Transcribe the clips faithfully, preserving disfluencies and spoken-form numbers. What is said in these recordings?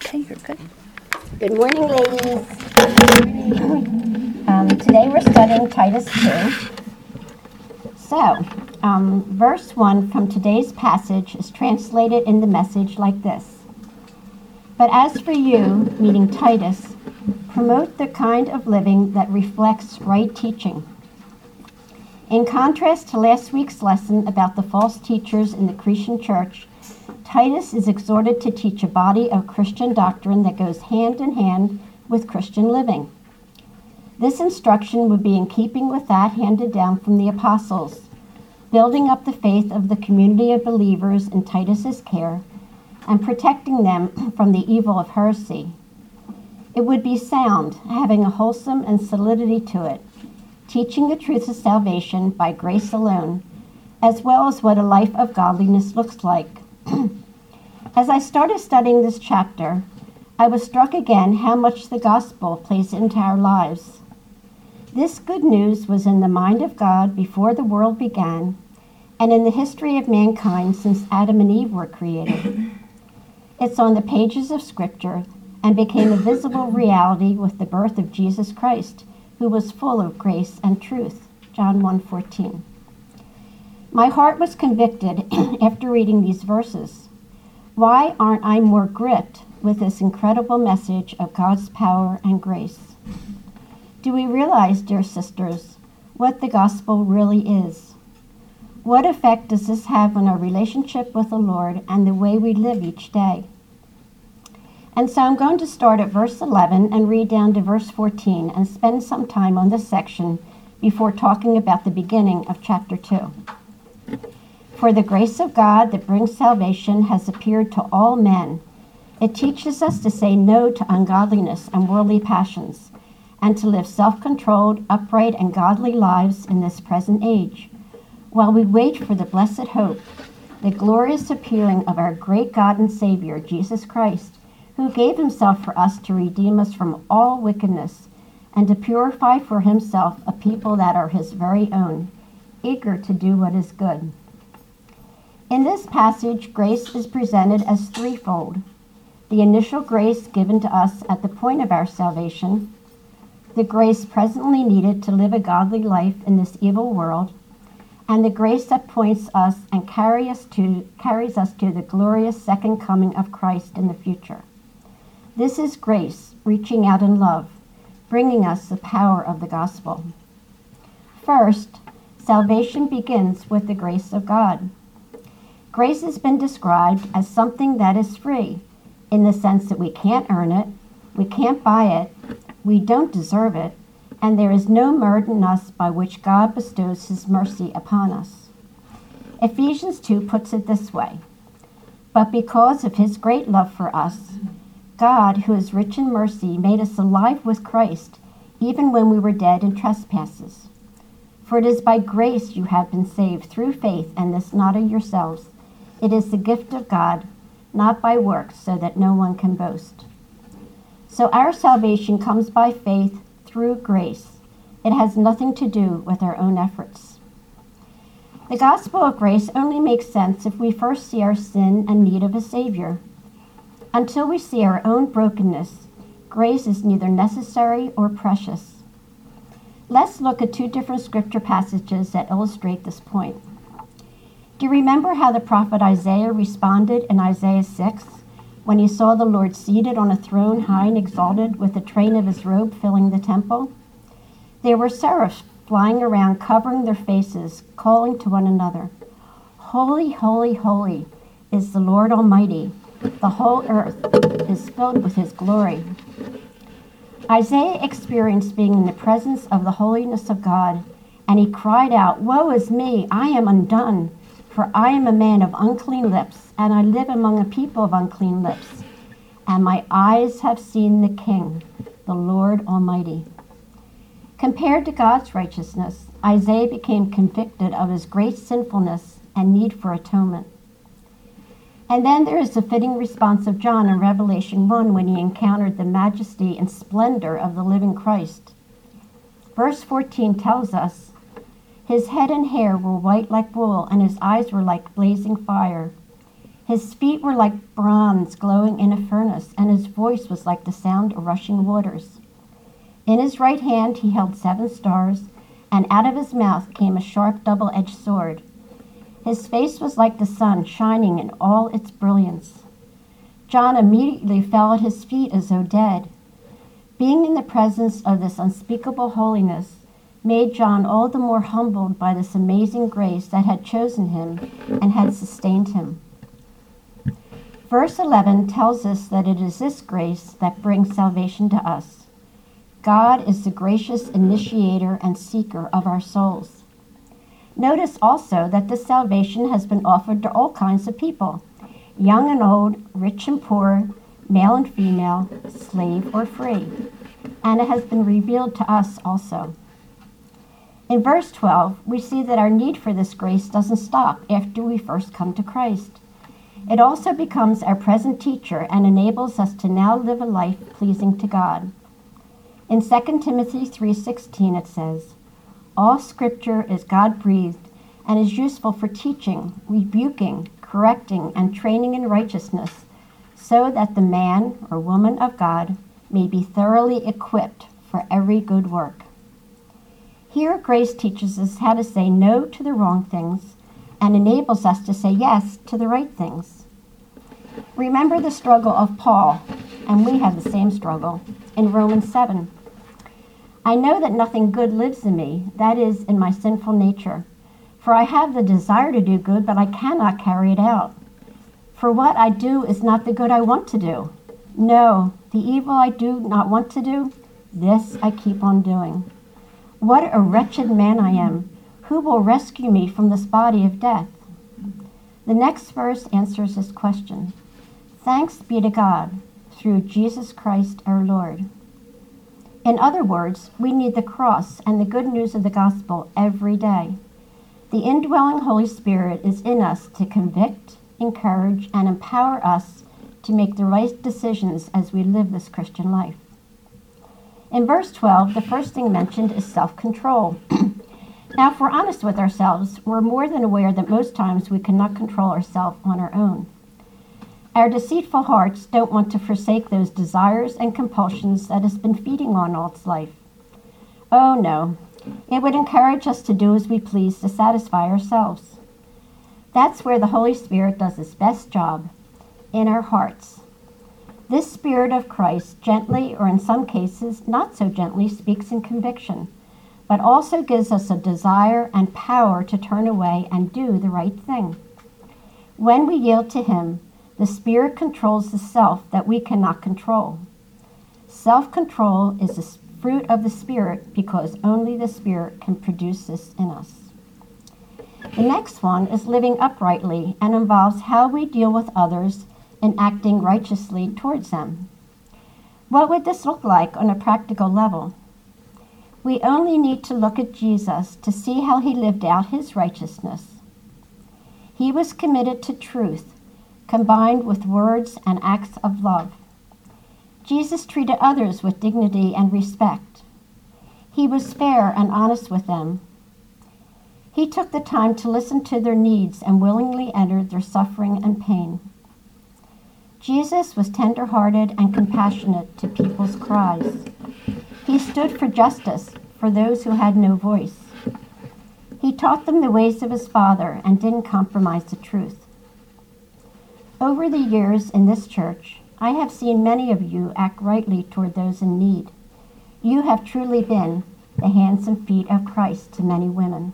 Okay, you're good. Good morning, ladies. Um, today we're studying Titus two. So, um, verse one from today's passage is translated in the Message like this. But as for you, meaning Titus, promote the kind of living that reflects right teaching. In contrast to last week's lesson about the false teachers in the Cretan church, Titus is exhorted to teach a body of Christian doctrine that goes hand in hand with Christian living. This instruction would be in keeping with that handed down from the apostles, building up the faith of the community of believers in Titus's care and protecting them from the evil of heresy. It would be sound, having a wholesome and solidity to it, teaching the truth of salvation by grace alone, as well as what a life of godliness looks like. As I started studying this chapter, I was struck again how much the gospel plays into our lives. This good news was in the mind of God before the world began, and in the history of mankind since Adam and Eve were created. It's on the pages of Scripture and became a visible reality with the birth of Jesus Christ, who was full of grace and truth. John one fourteen. My heart was convicted after reading these verses. Why aren't I more gripped with this incredible message of God's power and grace? Do we realize, dear sisters, what the gospel really is? What effect does this have on our relationship with the Lord and the way we live each day? And so I'm going to start at verse eleven and read down to verse fourteen and spend some time on this section before talking about the beginning of chapter two. For the grace of God that brings salvation has appeared to all men. It teaches us to say no to ungodliness and worldly passions, and to live self-controlled, upright, and godly lives in this present age, while we wait for the blessed hope, the glorious appearing of our great God and Savior, Jesus Christ, who gave himself for us to redeem us from all wickedness, and to purify for himself a people that are his very own, eager to do what is good. In this passage, grace is presented as threefold: the initial grace given to us at the point of our salvation, the grace presently needed to live a godly life in this evil world, and the grace that points us and carry us to, carries us to the glorious second coming of Christ in the future. This is grace reaching out in love, bringing us the power of the gospel. First, salvation begins with the grace of God. Grace has been described as something that is free, in the sense that we can't earn it, we can't buy it, we don't deserve it, and there is no merit in us by which God bestows his mercy upon us. Ephesians two puts it this way: but because of his great love for us, God, who is rich in mercy, made us alive with Christ, even when we were dead in trespasses. For it is by grace you have been saved through faith, and this not of yourselves. It is the gift of God, not by works, so that no one can boast. So our salvation comes by faith through grace. It has nothing to do with our own efforts. The gospel of grace only makes sense if we first see our sin and need of a Savior. Until we see our own brokenness, grace is neither necessary or precious. Let's look at two different scripture passages that illustrate this point. Do you remember how the prophet Isaiah responded in Isaiah six when he saw the Lord seated on a throne high and exalted with the train of his robe filling the temple? There were seraphs flying around covering their faces, calling to one another, "Holy, holy, holy is the Lord Almighty. The whole earth is filled with his glory." Isaiah experienced being in the presence of the holiness of God, and he cried out, "Woe is me, I am undone, for I am a man of unclean lips, and I live among a people of unclean lips, and my eyes have seen the King, the Lord Almighty." Compared to God's righteousness, Isaiah became convicted of his great sinfulness and need for atonement. And then there is the fitting response of John in Revelation one when he encountered the majesty and splendor of the living Christ. Verse fourteen tells us, "His head and hair were white like wool, and his eyes were like blazing fire. His feet were like bronze glowing in a furnace, and his voice was like the sound of rushing waters. In his right hand he held seven stars, and out of his mouth came a sharp double-edged sword. His face was like the sun, shining in all its brilliance. John immediately fell at his feet as though dead. Being in the presence of this unspeakable holiness made John all the more humbled by this amazing grace that had chosen him and had sustained him. Verse eleven tells us that it is this grace that brings salvation to us. God is the gracious initiator and seeker of our souls. Notice also that this salvation has been offered to all kinds of people, young and old, rich and poor, male and female, slave or free, and it has been revealed to us also. In verse twelve, we see that our need for this grace doesn't stop after we first come to Christ. It also becomes our present teacher and enables us to now live a life pleasing to God. In Second Timothy three sixteen it says, "All scripture is God-breathed and is useful for teaching, rebuking, correcting, and training in righteousness, so that the man or woman of God may be thoroughly equipped for every good work." Here, grace teaches us how to say no to the wrong things and enables us to say yes to the right things. Remember the struggle of Paul, and we have the same struggle, in Romans seven. "I know that nothing good lives in me, that is, in my sinful nature. For I have the desire to do good, but I cannot carry it out. For what I do is not the good I want to do. No, the evil I do not want to do, this I keep on doing. What a wretched man I am! Who will rescue me from this body of death?" The next verse answers this question. "Thanks be to God, through Jesus Christ our Lord." In other words, we need the cross and the good news of the gospel every day. The indwelling Holy Spirit is in us to convict, encourage, and empower us to make the right decisions as we live this Christian life. In verse twelve, the first thing mentioned is self-control. Now, if we're honest with ourselves, we're more than aware that most times we cannot control ourselves on our own. Our deceitful hearts don't want to forsake those desires and compulsions that has been feeding on all its life. Oh no, it would encourage us to do as we please to satisfy ourselves. That's where the Holy Spirit does his best job, in our hearts. This Spirit of Christ gently, or in some cases not so gently, speaks in conviction, but also gives us a desire and power to turn away and do the right thing. When we yield to him, the Spirit controls the self that we cannot control. Self-control is the fruit of the Spirit because only the Spirit can produce this in us. The next one is living uprightly and involves how we deal with others and acting righteously towards them. What would this look like on a practical level? We only need to look at Jesus to see how he lived out his righteousness. He was committed to truth, combined with words and acts of love. Jesus treated others with dignity and respect. He was fair and honest with them. He took the time to listen to their needs and willingly entered their suffering and pain. Jesus was tender-hearted and compassionate to people's cries. He stood for justice for those who had no voice. He taught them the ways of his Father and didn't compromise the truth. Over the years in this church, I have seen many of you act rightly toward those in need. You have truly been the hands and feet of Christ to many women.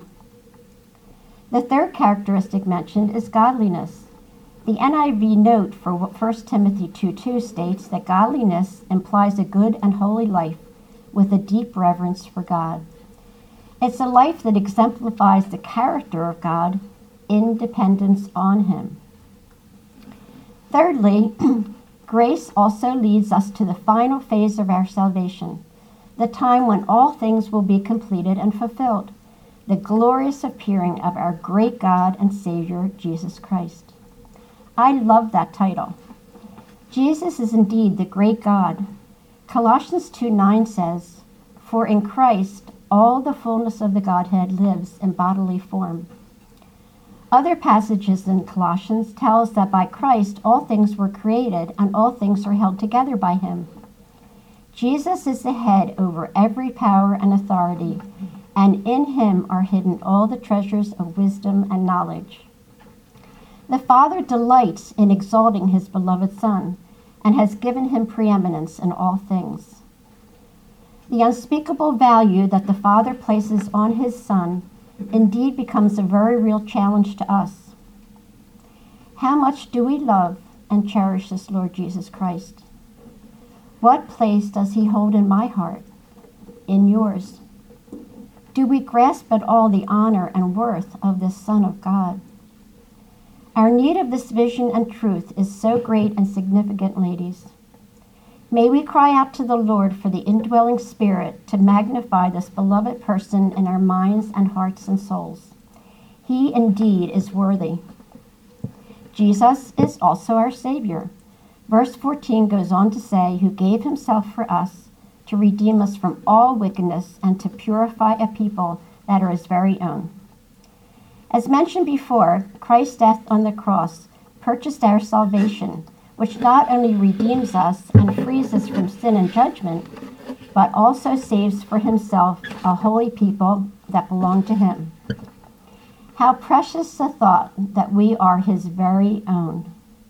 The third characteristic mentioned is godliness. The N I V note for First Timothy two two states that godliness implies a good and holy life with a deep reverence for God. It's a life that exemplifies the character of God in dependence on him. Thirdly, grace also leads us to the final phase of our salvation, the time when all things will be completed and fulfilled, the glorious appearing of our great God and Savior, Jesus Christ. I love that title. Jesus is indeed the great God. Colossians two nine says, "For in Christ all the fullness of the Godhead lives in bodily form." Other passages in Colossians tell us that by Christ all things were created and all things are held together by him. Jesus is the head over every power and authority, and in him are hidden all the treasures of wisdom and knowledge. The Father delights in exalting his beloved Son and has given him preeminence in all things. The unspeakable value that the Father places on his Son indeed becomes a very real challenge to us. How much do we love and cherish this Lord Jesus Christ? What place does he hold in my heart, in yours? Do we grasp at all the honor and worth of this Son of God? Our need of this vision and truth is so great and significant, ladies. May we cry out to the Lord for the indwelling Spirit to magnify this beloved person in our minds and hearts and souls. He indeed is worthy. Jesus is also our Savior. Verse fourteen goes on to say, who gave himself for us to redeem us from all wickedness and to purify a people that are his very own. As mentioned before, Christ's death on the cross purchased our salvation, which not only redeems us and frees us from sin and judgment, but also saves for himself a holy people that belong to him. How precious the thought that we are his very own.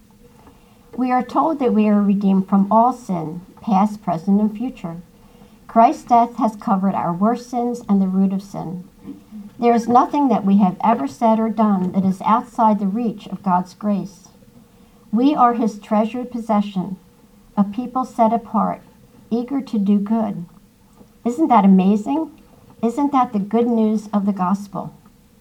We are told that we are redeemed from all sin, past, present, and future. Christ's death has covered our worst sins and the root of sin. There is nothing that we have ever said or done that is outside the reach of God's grace. We are his treasured possession, a people set apart, eager to do good. Isn't that amazing? Isn't that the good news of the gospel?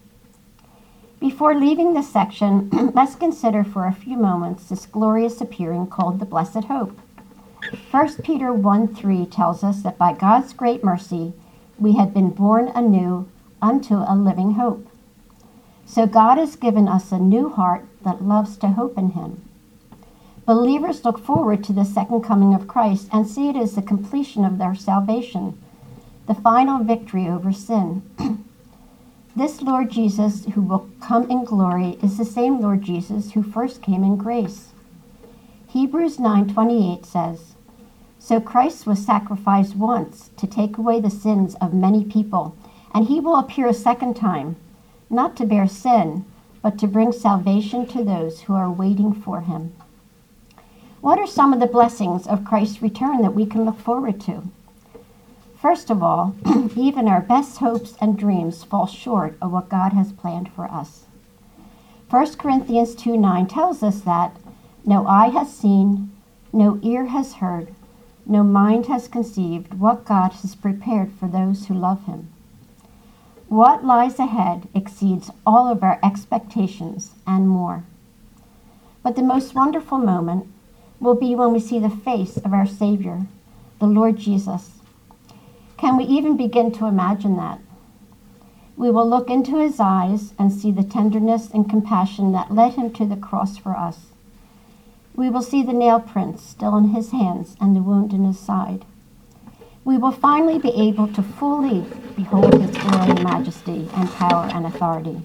Before leaving this section, let's consider for a few moments this glorious appearing called the Blessed Hope. First Peter one three tells us that by God's great mercy, we had been born anew unto a living hope. So God has given us a new heart that loves to hope in him. Believers look forward to the second coming of Christ and see it as the completion of their salvation, the final victory over sin. This Lord Jesus who will come in glory is the same Lord Jesus who first came in grace. Hebrews nine twenty-eight says, so Christ was sacrificed once to take away the sins of many people, and he will appear a second time, not to bear sin, but to bring salvation to those who are waiting for him. What are some of the blessings of Christ's return that we can look forward to? First of all, even our best hopes and dreams fall short of what God has planned for us. First Corinthians two nine tells us that no eye has seen, no ear has heard, no mind has conceived what God has prepared for those who love him. What lies ahead exceeds all of our expectations and more. But the most wonderful moment will be when we see the face of our Savior, the Lord Jesus. Can we even begin to imagine that? We will look into his eyes and see the tenderness and compassion that led him to the cross for us. We will see the nail prints still in his hands and the wound in his side. We will finally be able to fully behold his glory and majesty and power and authority.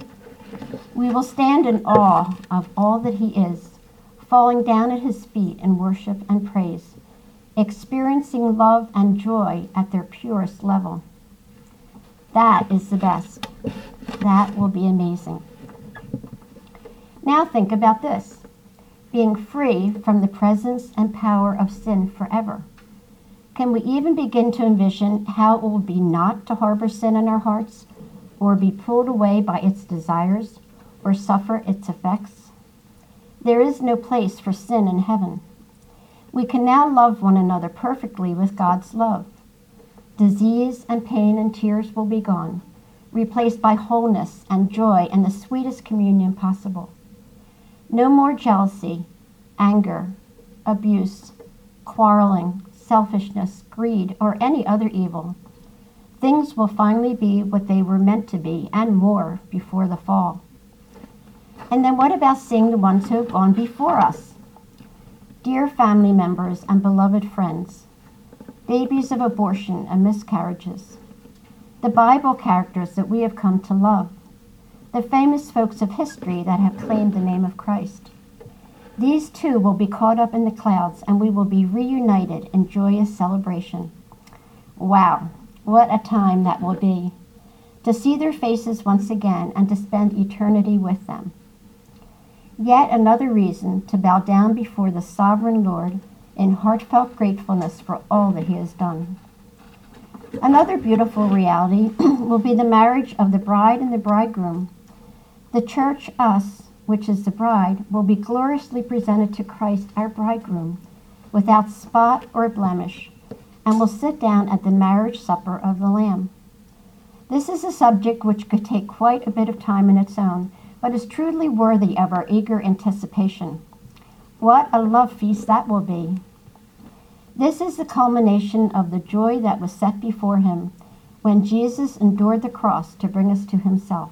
We will stand in awe of all that he is, falling down at his feet in worship and praise, experiencing love and joy at their purest level. That is the best. That will be amazing. Now think about this, being free from the presence and power of sin forever. Can we even begin to envision how it will be not to harbor sin in our hearts, or be pulled away by its desires, or suffer its effects? There is no place for sin in heaven. We can now love one another perfectly with God's love. Disease and pain and tears will be gone, replaced by wholeness and joy and the sweetest communion possible. No more jealousy, anger, abuse, quarreling, selfishness, greed, or any other evil. Things will finally be what they were meant to be and more before the fall. And then what about seeing the ones who have gone before us? Dear family members and beloved friends, babies of abortion and miscarriages, the Bible characters that we have come to love, the famous folks of history that have claimed the name of Christ. These too will be caught up in the clouds, and we will be reunited in joyous celebration. Wow, what a time that will be, to see their faces once again and to spend eternity with them. Yet another reason to bow down before the sovereign Lord in heartfelt gratefulness for all that he has done. Another beautiful reality will be the marriage of the bride and the bridegroom. The church, us, which is the bride, will be gloriously presented to Christ, our bridegroom, without spot or blemish, and will sit down at the marriage supper of the Lamb. This is a subject which could take quite a bit of time in its own, but is truly worthy of our eager anticipation. What a love feast that will be! This is the culmination of the joy that was set before him when Jesus endured the cross to bring us to himself.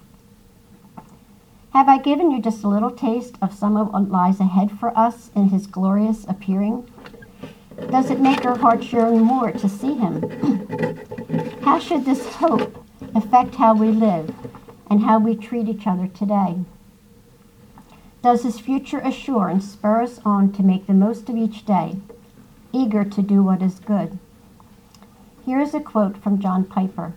Have I given you just a little taste of some of what lies ahead for us in his glorious appearing? Does it make our hearts yearn more to see him? How should this hope affect how we live and how we treat each other today? Does his future assurance spur us on to make the most of each day, eager to do what is good? Here is a quote from John Piper.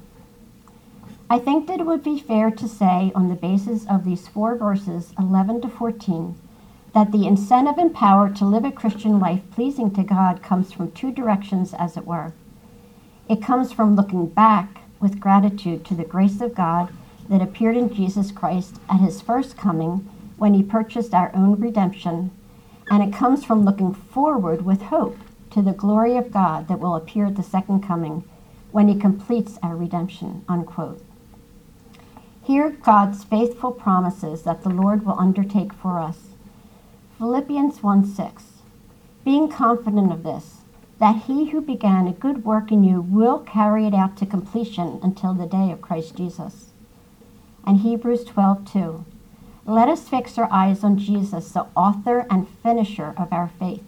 I think that it would be fair to say, on the basis of these four verses, eleven to fourteen, that the incentive and power to live a Christian life pleasing to God comes from two directions, as it were. It comes from looking back with gratitude to the grace of God that appeared in Jesus Christ at his first coming when he purchased our own redemption, and it comes from looking forward with hope to the glory of God that will appear at the second coming when he completes our redemption, unquote. Hear God's faithful promises that the Lord will undertake for us. Philippians one six, being confident of this, that he who began a good work in you will carry it out to completion until the day of Christ Jesus. And Hebrews twelve two, let us fix our eyes on Jesus, the author and finisher of our faith.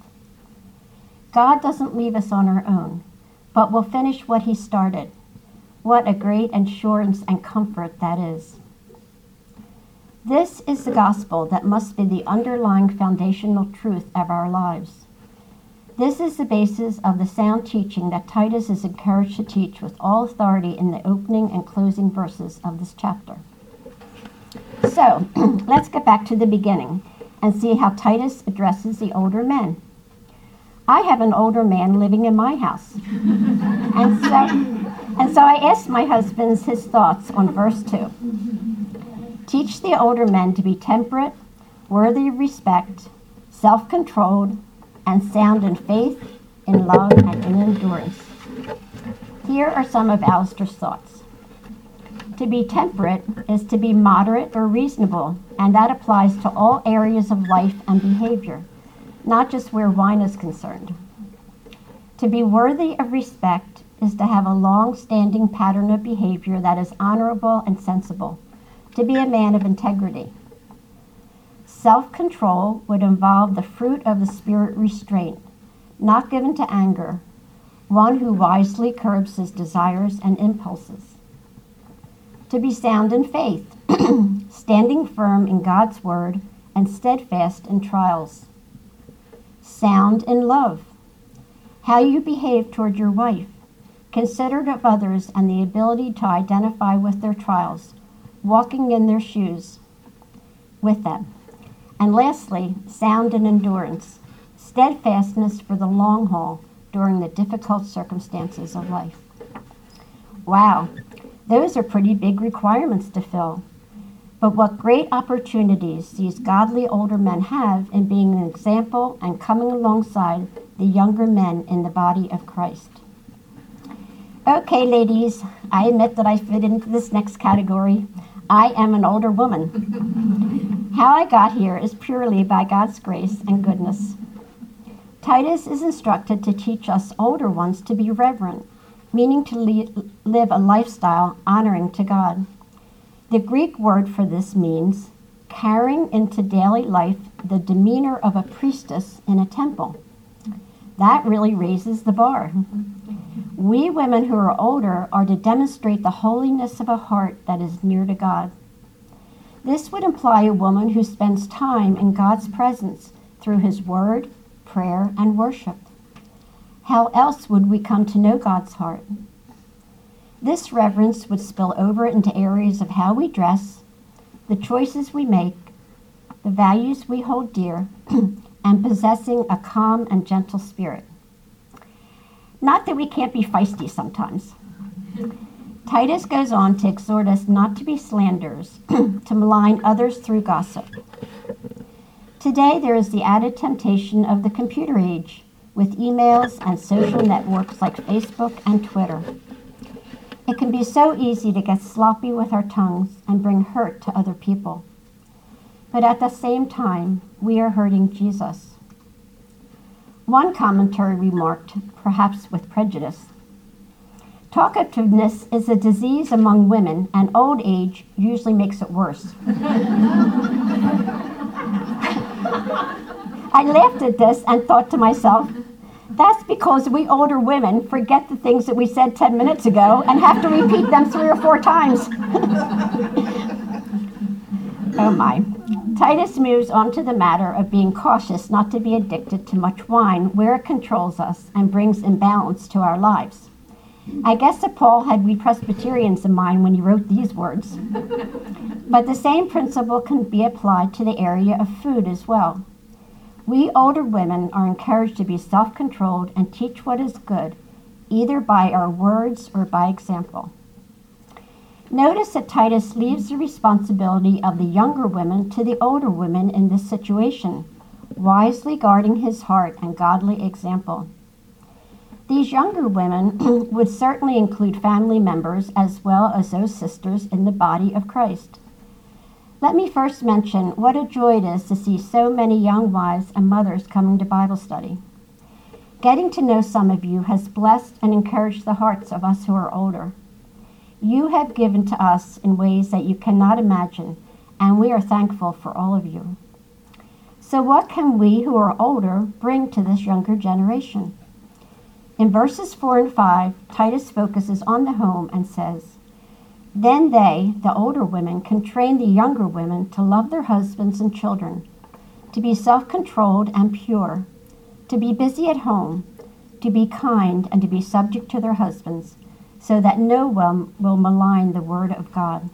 God doesn't leave us on our own, but will finish what he started. What a great assurance and comfort that is. This is the gospel that must be the underlying foundational truth of our lives. This is the basis of the sound teaching that Titus is encouraged to teach with all authority in the opening and closing verses of this chapter. So, let's get back to the beginning and see how Titus addresses the older men. I have an older man living in my house. and so and so I asked my husband his thoughts on verse two. Teach the older men to be temperate, worthy of respect, self-controlled, and sound in faith, in love, and in endurance. Here are some of Alistair's thoughts. To be temperate is to be moderate or reasonable, and that applies to all areas of life and behavior, not just where wine is concerned. To be worthy of respect is to have a long-standing pattern of behavior that is honorable and sensible, to be a man of integrity. Self-control would involve the fruit of the spirit restraint, not given to anger, one who wisely curbs his desires and impulses. To be sound in faith, standing firm in God's word and steadfast in trials. Sound in love, how you behave toward your wife, considerate of others and the ability to identify with their trials, walking in their shoes with them. And lastly, sound in endurance, steadfastness for the long haul during the difficult circumstances of life. Wow, those are pretty big requirements to fill. But what great opportunities these godly older men have in being an example and coming alongside the younger men in the body of Christ. Okay, ladies, I admit that I fit into this next category. I am an older woman. How I got here is purely by God's grace and goodness. Titus is instructed to teach us older ones to be reverent, meaning to le- live a lifestyle honoring to God. The Greek word for this means carrying into daily life the demeanor of a priestess in a temple. That really raises the bar. We women who are older are to demonstrate the holiness of a heart that is near to God. This would imply a woman who spends time in God's presence through his word, prayer, and worship. How else would we come to know God's heart? This reverence would spill over into areas of how we dress, the choices we make, the values we hold dear, and possessing a calm and gentle spirit. Not that we can't be feisty sometimes. Titus goes on to exhort us not to be slanderers, to malign others through gossip. Today there is the added temptation of the computer age, with emails and social networks like Facebook and Twitter. It can be so easy to get sloppy with our tongues and bring hurt to other people. But at the same time, we are hurting Jesus. One commentary remarked, perhaps with prejudice, talkativeness is a disease among women, and old age usually makes it worse. I laughed at this and thought to myself, that's because we older women forget the things that we said ten minutes ago and have to repeat them three or four times. Oh my. Titus moves on to the matter of being cautious not to be addicted to much wine where it controls us and brings imbalance to our lives. I guess that Paul had we Presbyterians in mind when he wrote these words. But the same principle can be applied to the area of food as well. We older women are encouraged to be self-controlled and teach what is good, either by our words or by example. Notice that Titus leaves the responsibility of the younger women to the older women in this situation, wisely guarding his heart and godly example. These younger women would certainly include family members as well as those sisters in the body of Christ. Let me first mention what a joy it is to see so many young wives and mothers coming to Bible study. Getting to know some of you has blessed and encouraged the hearts of us who are older. You have given to us in ways that you cannot imagine, and we are thankful for all of you. So what can we who are older bring to this younger generation? In verses four and five, Titus focuses on the home and says, then they, the older women, can train the younger women to love their husbands and children, to be self-controlled and pure, to be busy at home, to be kind, and to be subject to their husbands, so that no one will malign the word of God.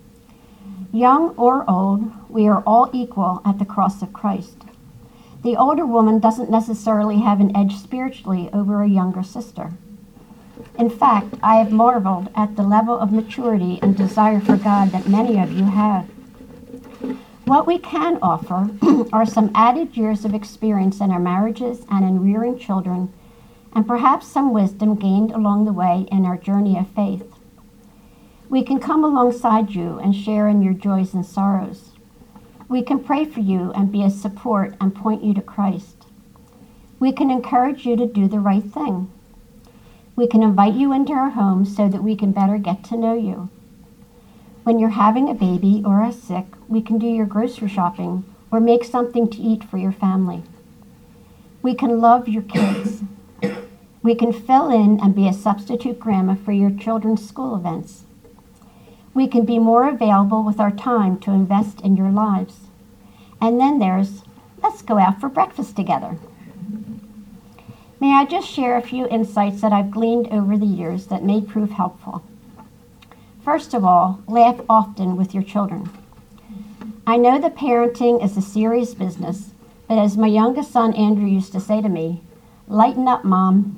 Young or old, we are all equal at the cross of Christ. The older woman doesn't necessarily have an edge spiritually over a younger sister. In fact, I have marveled at the level of maturity and desire for God that many of you have. What we can offer are some added years of experience in our marriages and in rearing children, and perhaps some wisdom gained along the way in our journey of faith. We can come alongside you and share in your joys and sorrows. We can pray for you and be a support and point you to Christ. We can encourage you to do the right thing. We can invite you into our homes so that we can better get to know you. When you're having a baby or are sick, we can do your grocery shopping or make something to eat for your family. We can love your kids. We can fill in and be a substitute grandma for your children's school events. We can be more available with our time to invest in your lives. And then there's, let's go out for breakfast together. May I just share a few insights that I've gleaned over the years that may prove helpful. First of all, laugh often with your children. I know that parenting is a serious business, but as my youngest son Andrew used to say to me, lighten up, Mom.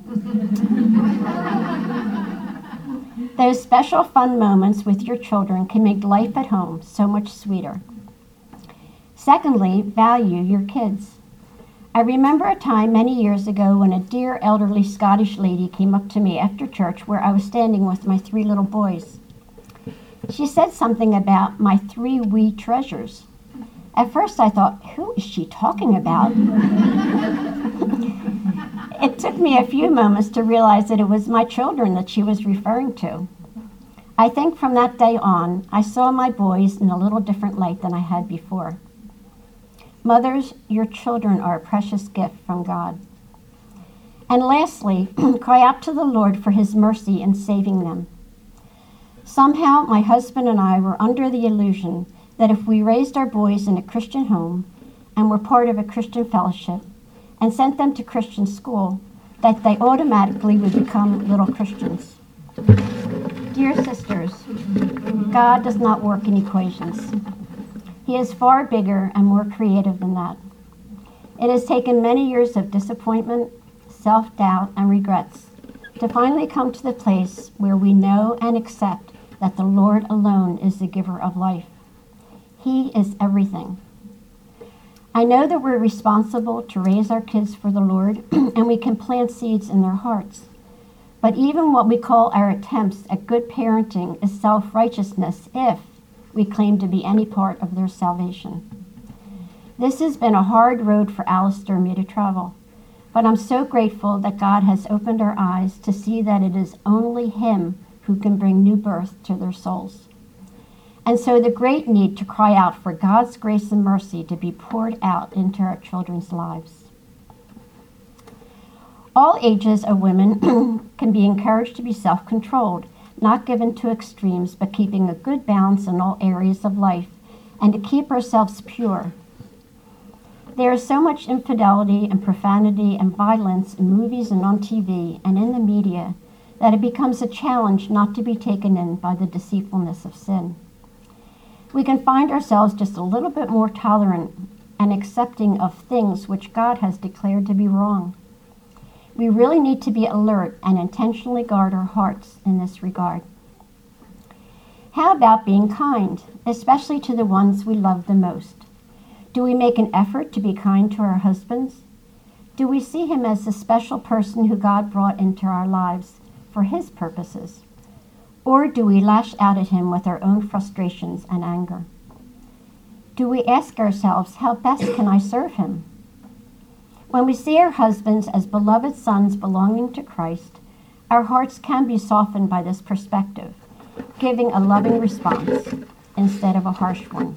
Those special fun moments with your children can make life at home so much sweeter. Secondly, value your kids. I remember a time many years ago when a dear elderly Scottish lady came up to me after church where I was standing with my three little boys. She said something about my three wee treasures. At first I thought, who is she talking about? It took me a few moments to realize that it was my children that she was referring to. I think from that day on, I saw my boys in a little different light than I had before. Mothers, your children are a precious gift from God. And lastly, cry out to the Lord for his mercy in saving them. Somehow, my husband and I were under the illusion that if we raised our boys in a Christian home and were part of a Christian fellowship and sent them to Christian school, that they automatically would become little Christians. Dear sisters, God does not work in equations. He is far bigger and more creative than that. It has taken many years of disappointment, self-doubt, and regrets to finally come to the place where we know and accept that the Lord alone is the giver of life. He is everything. I know that we're responsible to raise our kids for the Lord, and we can plant seeds in their hearts. But even what we call our attempts at good parenting is self-righteousness if we claim to be any part of their salvation. This has been a hard road for Alistair and me to travel, but I'm so grateful that God has opened our eyes to see that it is only Him who can bring new birth to their souls. And so the great need to cry out for God's grace and mercy to be poured out into our children's lives. All ages of women can be encouraged to be self-controlled, not given to extremes, but keeping a good balance in all areas of life, and to keep ourselves pure. There is so much infidelity and profanity and violence in movies and on T V and in the media that it becomes a challenge not to be taken in by the deceitfulness of sin. We can find ourselves just a little bit more tolerant and accepting of things which God has declared to be wrong. We really need to be alert and intentionally guard our hearts in this regard. How about being kind, especially to the ones we love the most? Do we make an effort to be kind to our husbands? Do we see him as the special person who God brought into our lives for His purposes? Or do we lash out at him with our own frustrations and anger? Do we ask ourselves, how best can I serve him? When we see our husbands as beloved sons belonging to Christ, our hearts can be softened by this perspective, giving a loving response instead of a harsh one.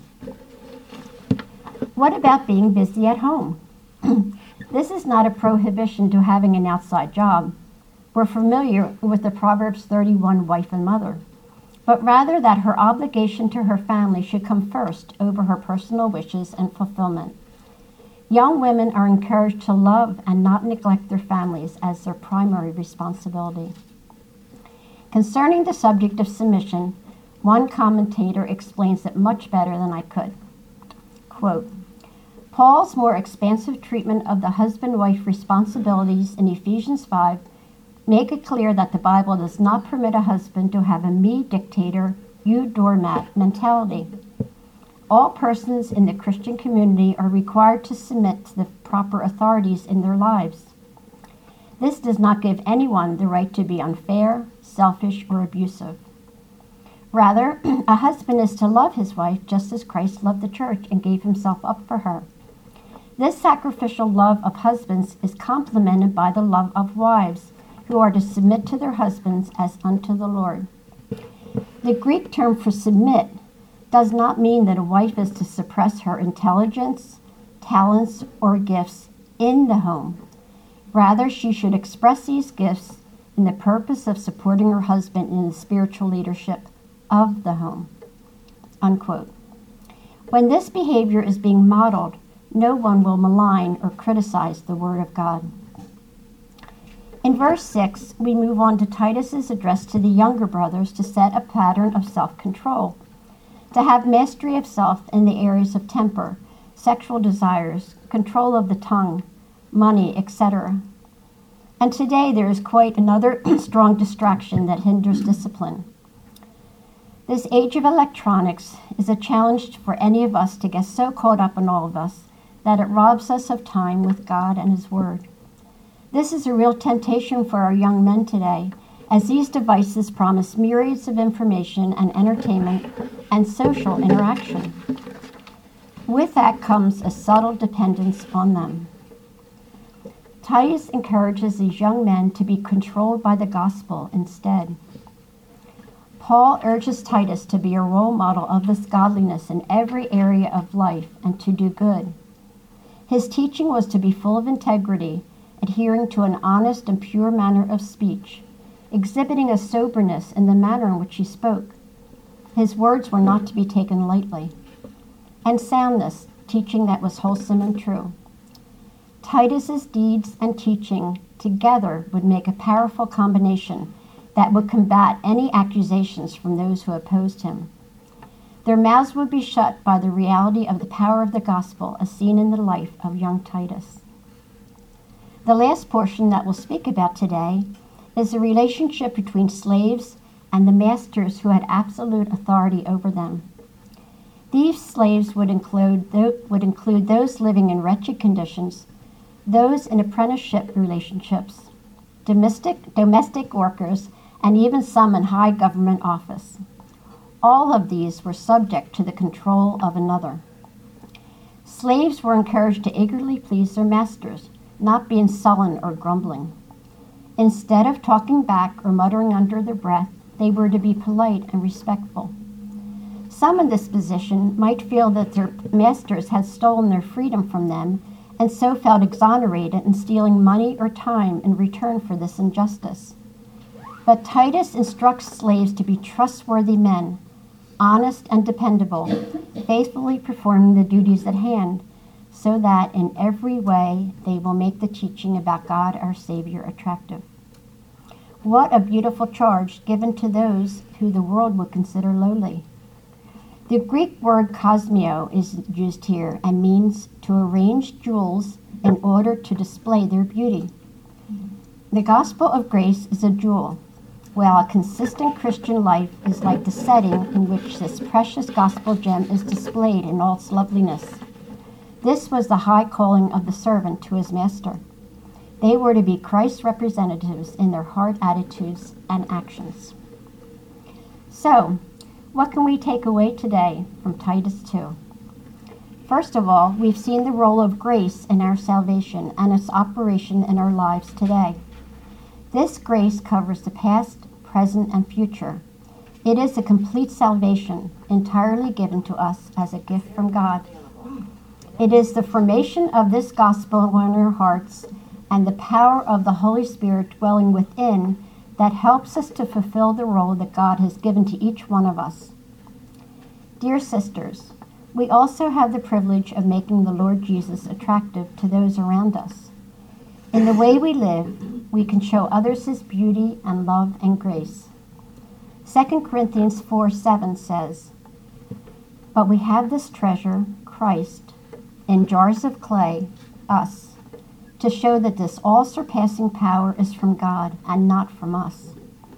What about being busy at home? This is not a prohibition to having an outside job. We're familiar with the Proverbs thirty-one wife and mother, but rather that her obligation to her family should come first over her personal wishes and fulfillment. Young women are encouraged to love and not neglect their families as their primary responsibility. Concerning the subject of submission, one commentator explains it much better than I could. Quote, Paul's more expansive treatment of the husband-wife responsibilities in Ephesians five make it clear that the Bible does not permit a husband to have a me dictator, you doormat mentality. All persons in the Christian community are required to submit to the proper authorities in their lives. This does not give anyone the right to be unfair, selfish, or abusive. Rather, a husband is to love his wife just as Christ loved the church and gave himself up for her. This sacrificial love of husbands is complemented by the love of wives, who are to submit to their husbands as unto the Lord. The Greek term for submit does not mean that a wife is to suppress her intelligence, talents, or gifts in the home. Rather, she should express these gifts in the purpose of supporting her husband in the spiritual leadership of the home. Unquote. When this behavior is being modeled, no one will malign or criticize the Word of God. In verse six, we move on to Titus's address to the younger brothers to set a pattern of self-control, to have mastery of self in the areas of temper, sexual desires, control of the tongue, money, et cetera. And today there is quite another strong distraction that hinders discipline. This age of electronics is a challenge for any of us to get so caught up in all of us that it robs us of time with God and His Word. This is a real temptation for our young men today, as these devices promise myriads of information and entertainment and social interaction. With that comes a subtle dependence on them. Titus encourages these young men to be controlled by the gospel instead. Paul urges Titus to be a role model of this godliness in every area of life and to do good. His teaching was to be full of integrity, adhering to an honest and pure manner of speech, exhibiting a soberness in the manner in which he spoke. His words were not to be taken lightly. and soundness, teaching that was wholesome and true. Titus's deeds and teaching together would make a powerful combination that would combat any accusations from those who opposed him. Their mouths would be shut by the reality of the power of the gospel as seen in the life of young Titus. The last portion that we'll speak about today is the relationship between slaves and the masters who had absolute authority over them. These slaves would include, would include those living in wretched conditions, those in apprenticeship relationships, domestic, domestic workers, and even some in high government office. All of these were subject to the control of another. Slaves were encouraged to eagerly please their masters, not being sullen or grumbling. Instead of talking back or muttering under their breath, they were to be polite and respectful. Some in this position might feel that their masters had stolen their freedom from them and so felt exonerated in stealing money or time in return for this injustice. But Titus instructs slaves to be trustworthy men, honest and dependable, faithfully performing the duties at hand, so that in every way they will make the teaching about God our Savior attractive. What a beautiful charge given to those who the world would consider lowly. The Greek word cosmio is used here and means to arrange jewels in order to display their beauty. The gospel of grace is a jewel, while a consistent Christian life is like the setting in which this precious gospel gem is displayed in all its loveliness. This was the high calling of the servant to his master. They were to be Christ's representatives in their heart attitudes and actions. So, what can we take away today from Titus two? First of all, we've seen the role of grace in our salvation and its operation in our lives today. This grace covers the past, present, and future. It is a complete salvation, entirely given to us as a gift from God. It is the formation of this gospel in our hearts and the power of the Holy Spirit dwelling within that helps us to fulfill the role that God has given to each one of us. Dear sisters, we also have the privilege of making the Lord Jesus attractive to those around us. In the way we live, we can show others his beauty and love and grace. Second Corinthians four seven says, "But we have this treasure, Christ, in jars of clay, us, to show that this all-surpassing power is from God and not from us."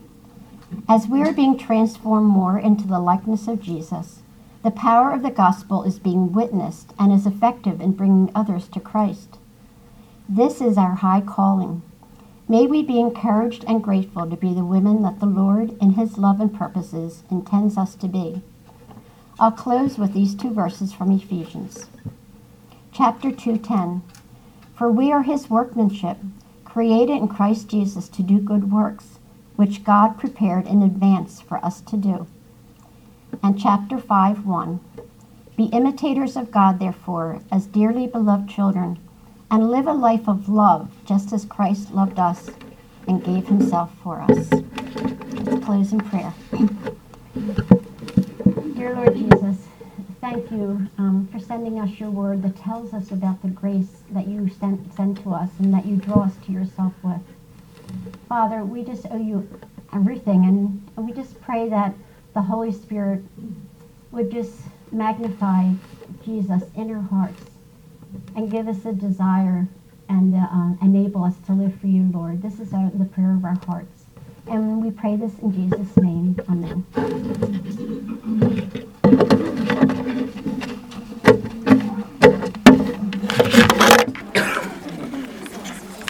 As we are being transformed more into the likeness of Jesus, the power of the gospel is being witnessed and is effective in bringing others to Christ. This is our high calling. May we be encouraged and grateful to be the women that the Lord, in his love and purposes, intends us to be. I'll close with these two verses from Ephesians. Chapter two ten. "For we are his workmanship, created in Christ Jesus to do good works, which God prepared in advance for us to do." And chapter five one. "Be imitators of God, therefore, as dearly beloved children, and live a life of love, just as Christ loved us and gave himself for us." Let's close in prayer. Dear Lord Jesus, thank you um, for sending us your word that tells us about the grace that you send, send to us and that you draw us to yourself with. Father, we just owe you everything, and we just pray that the Holy Spirit would just magnify Jesus in our hearts and give us a desire and uh, enable us to live for you, Lord. This is our, the prayer of our hearts. And we pray this in Jesus' name. Amen.